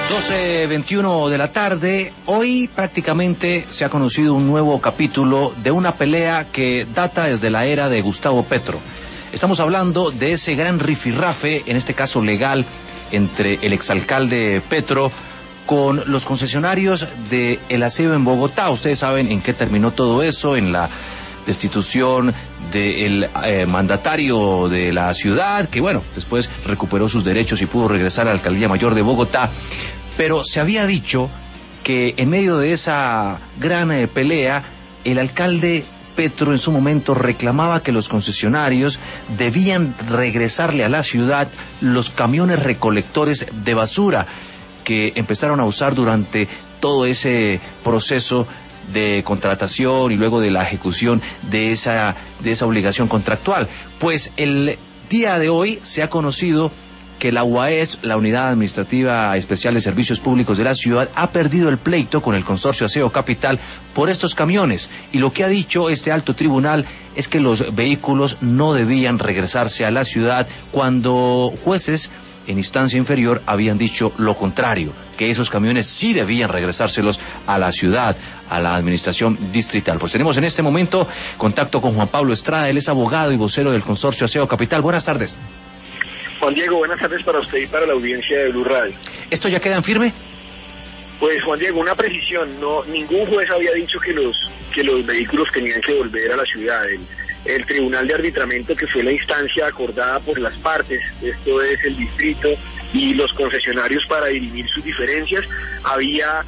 12:21 de la tarde. Hoy prácticamente se ha conocido un nuevo capítulo de una pelea que data desde la era de Gustavo Petro. Estamos hablando de ese gran rifirrafe, en este caso legal, entre el exalcalde Petro con los concesionarios de El Aseo en Bogotá. Ustedes saben en qué terminó todo eso, en la destitución del mandatario de la ciudad, que bueno, después recuperó sus derechos y pudo regresar a la Alcaldía Mayor de Bogotá. Pero se había dicho que en medio de esa gran pelea, el alcalde Petro en su momento reclamaba que los concesionarios debían regresarle a la ciudad los camiones recolectores de basura que empezaron a usar durante todo ese proceso de contratación y luego de la ejecución de esa obligación contractual. Pues el día de hoy se ha conocido que la UAES, la Unidad Administrativa Especial de Servicios Públicos de la ciudad, ha perdido el pleito con el consorcio Aseo Capital por estos camiones, y lo que ha dicho este alto tribunal es que los vehículos no debían regresarse a la ciudad cuando jueces en instancia inferior habían dicho lo contrario, que esos camiones sí debían regresárselos a la ciudad, a la administración distrital. Pues tenemos en este momento contacto con Juan Pablo Estrada, él es abogado y vocero del consorcio Aseo Capital. Buenas tardes. Juan Diego, buenas tardes para usted y para la audiencia de Blue Radio. ¿Esto ya queda en firme? Pues Juan Diego, una precisión, no, ningún juez había dicho que los vehículos tenían que volver a la ciudad. El Tribunal de Arbitramiento, que fue la instancia acordada por las partes, esto es el distrito y los concesionarios para dirimir sus diferencias, había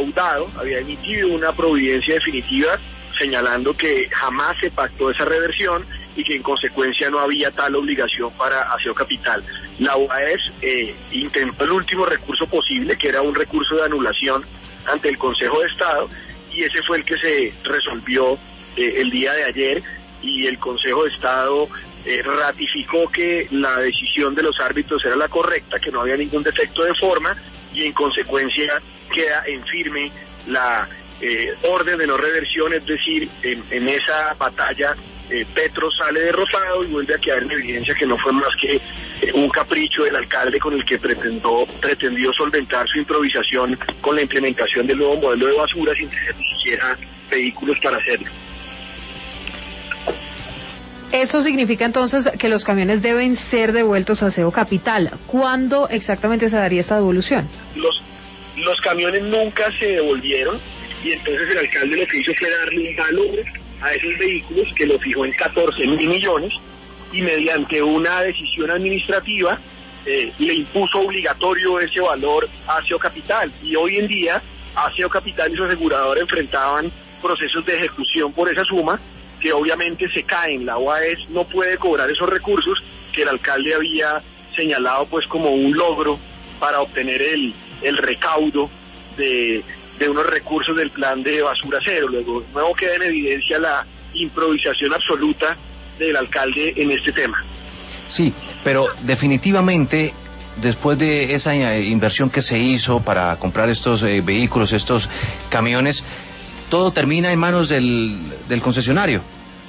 emitido una providencia definitiva señalando que jamás se pactó esa reversión y que en consecuencia no había tal obligación para Aseo Capital. La UAES intentó el último recurso posible, que era un recurso de anulación ante el Consejo de Estado, y ese fue el que se resolvió el día de ayer, y el Consejo de Estado ratificó que la decisión de los árbitros era la correcta, que no había ningún defecto de forma, y en consecuencia queda en firme la orden de no reversión, es decir, en esa batalla Petro sale derrotado y vuelve a quedar en evidencia que no fue más que un capricho del alcalde con el que pretendió solventar su improvisación con la implementación del nuevo modelo de basura sin tener ni siquiera vehículos para hacerlo. Eso significa entonces que los camiones deben ser devueltos a Aseo Capital. ¿Cuándo exactamente se daría esta devolución? Los camiones nunca se devolvieron, y entonces el alcalde lo que hizo fue darle un valor a esos vehículos que lo fijó en 14.000 millones, y mediante una decisión administrativa le impuso obligatorio ese valor a Aseo Capital, y hoy en día Aseo Capital y su aseguradora enfrentaban procesos de ejecución por esa suma que obviamente se caen. La UAES no puede cobrar esos recursos que el alcalde había señalado pues como un logro para obtener el recaudo de unos recursos del plan de basura cero. Luego, de nuevo queda en evidencia la improvisación absoluta del alcalde en este tema. Sí, pero definitivamente, después de esa inversión que se hizo para comprar estos vehículos, estos camiones, todo termina en manos del concesionario.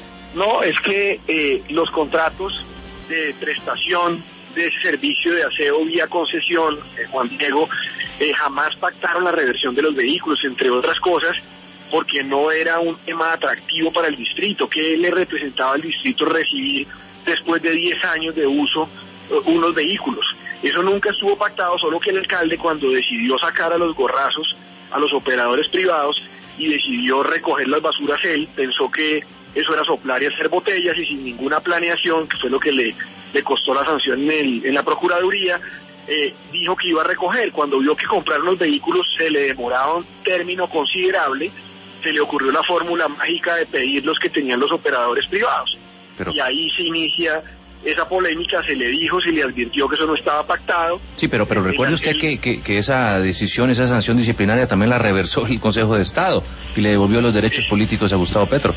No, es que los contratos de prestación de ese servicio de aseo vía concesión, Juan Diego, jamás pactaron la reversión de los vehículos, entre otras cosas, porque no era un tema atractivo para el distrito. ¿Qué le representaba al distrito recibir después de 10 años de uso unos vehículos? Eso nunca estuvo pactado, solo que el alcalde, cuando decidió sacar a los gorrazos a los operadores privados y decidió recoger las basuras él, pensó que eso era soplar y hacer botellas, y sin ninguna planeación, que fue lo que le costó la sanción en la Procuraduría, dijo que iba a recoger. Cuando vio que comprar los vehículos se le demoraba un término considerable, se le ocurrió la fórmula mágica de pedir los que tenían los operadores privados. Y ahí se inicia esa polémica, se le dijo, se le advirtió que eso no estaba pactado. Sí, pero recuerde usted que esa decisión, esa sanción disciplinaria también la reversó el Consejo de Estado y le devolvió los derechos políticos a Gustavo Petro.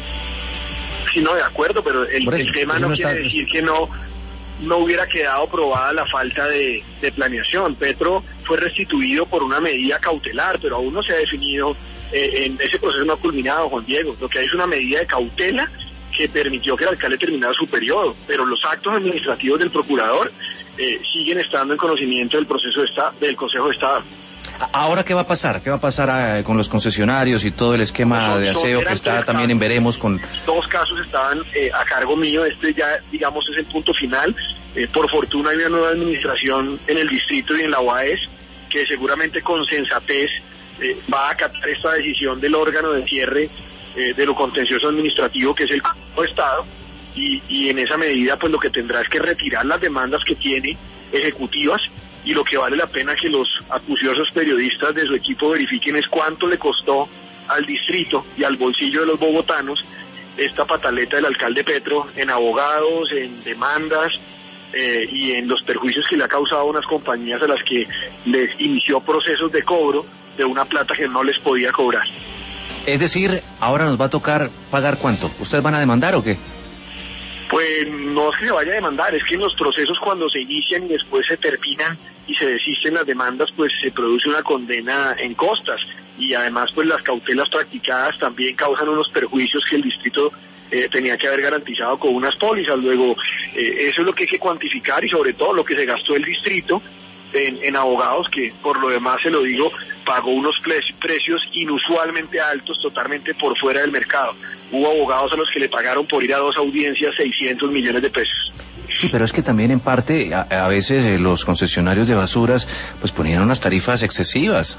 Sí, no, de acuerdo, pero el tema no quiere decir que no hubiera quedado probada la falta de planeación. Petro fue restituido por una medida cautelar, pero aún no se ha definido, en ese proceso no ha culminado, Juan Diego. Lo que hay es una medida de cautela que permitió que el alcalde terminara su periodo, pero los actos administrativos del procurador siguen estando en conocimiento del proceso del Consejo de Estado. Ahora, ¿qué va a pasar? ¿Qué va a pasar con los concesionarios y todo el esquema de aseo que está también en veremos con...? 2 casos estaban a cargo mío, este ya, digamos, es el punto final. Por fortuna hay una nueva administración en el distrito y en la UAES que seguramente con sensatez va a acatar esta decisión del órgano de cierre de lo contencioso administrativo, que es el Consejo de Estado, y en esa medida pues lo que tendrá es que retirar las demandas que tiene ejecutivas, y lo que vale la pena que los acuciosos periodistas de su equipo verifiquen es cuánto le costó al distrito y al bolsillo de los bogotanos esta pataleta del alcalde Petro en abogados, en demandas y en los perjuicios que le ha causado a unas compañías a las que les inició procesos de cobro de una plata que no les podía cobrar. Es decir, ahora nos va a tocar pagar ¿cuánto? ¿Ustedes van a demandar o qué? Pues no es que se vaya a demandar, es que en los procesos cuando se inician y después se terminan y se desisten las demandas, pues se produce una condena en costas, y además pues las cautelas practicadas también causan unos perjuicios que el distrito tenía que haber garantizado con unas pólizas. Luego eso es lo que hay que cuantificar, y sobre todo lo que se gastó el distrito en abogados, que por lo demás se lo digo, pagó unos precios inusualmente altos, totalmente por fuera del mercado. Hubo abogados a los que le pagaron por ir a 2 audiencias 600 millones de pesos. Sí, pero es que también en parte a veces los concesionarios de basuras pues ponían unas tarifas excesivas.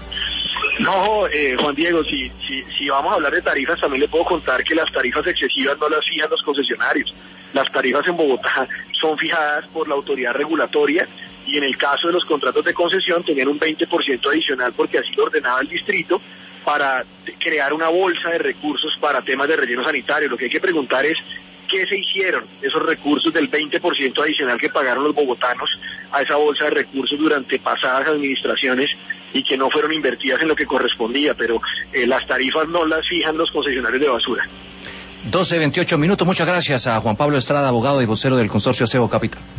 No, Juan Diego, si vamos a hablar de tarifas, también le puedo contar que las tarifas excesivas no las fijan los concesionarios. Las tarifas en Bogotá son fijadas por la autoridad regulatoria, y en el caso de los contratos de concesión tenían un 20% adicional porque así lo ordenaba el distrito, para crear una bolsa de recursos para temas de relleno sanitario. Lo que hay que preguntar es qué se hicieron esos recursos del 20% adicional que pagaron los bogotanos a esa bolsa de recursos durante pasadas administraciones y que no fueron invertidas en lo que correspondía, pero las tarifas no las fijan los concesionarios de basura. 12:28 minutos. Muchas gracias a Juan Pablo Estrada, abogado y vocero del Consorcio Aseo Capital.